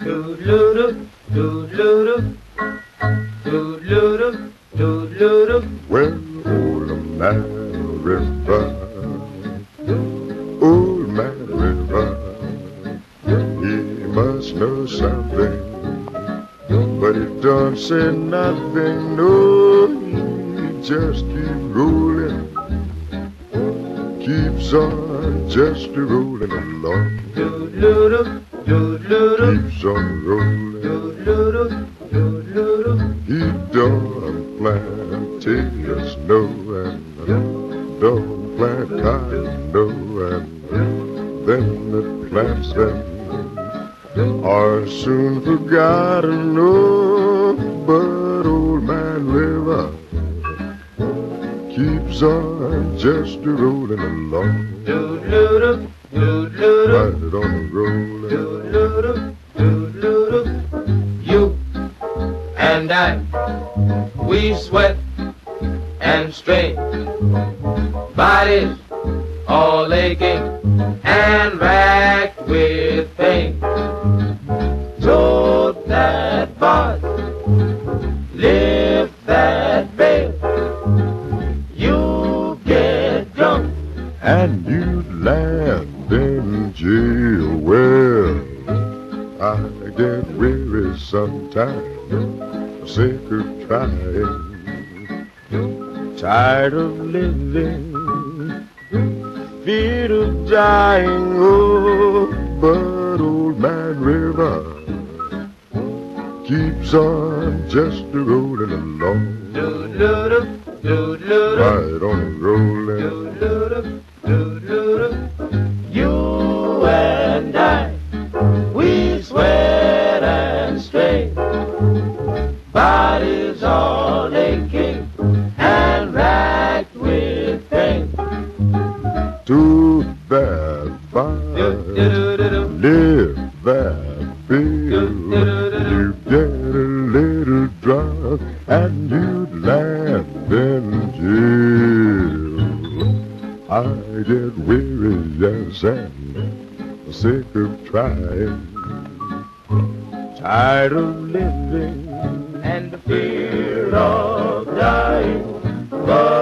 Doodle-doo, doodle-doo, doodle-doo, doodle-doo. Well, old man River, he must know something, but he don't say nothing. No, he just keep rolling, keeps on just rolling along. Doodle-doo, doodle-doo, Keeps on rolling. doodle-doo, doodle-doo. He don't plant potatoes, no, and don't plant cotton, no, and then the plants them are soon forgotten. No, but old man River keeps on just rolling along. Doodle-doo, doodle-doo, Right on rolling. doodle-doo, doodle-doo. You and I, we sweat and strain, bodies all aching and racked with pain. Tote that box, lift that bale, you get drunk And you'd land in jail. Well, I get weary sometimes, sick of trying, tired of living, feared of dying. Oh, but old man River keeps on just rolling along. doodle-doo, doodle-doo, Right on rolling. doodle-doo, doodle-doo. You and I, we sweat and strain, bodies all aching and racked with pain. Too bad, bye. Do-do-do-do, Live that bill. do-do-do-do. You get a little drunk and you'd land in jail. I get weary, yes, and sick of trying, tired of living, And the fear of dying, but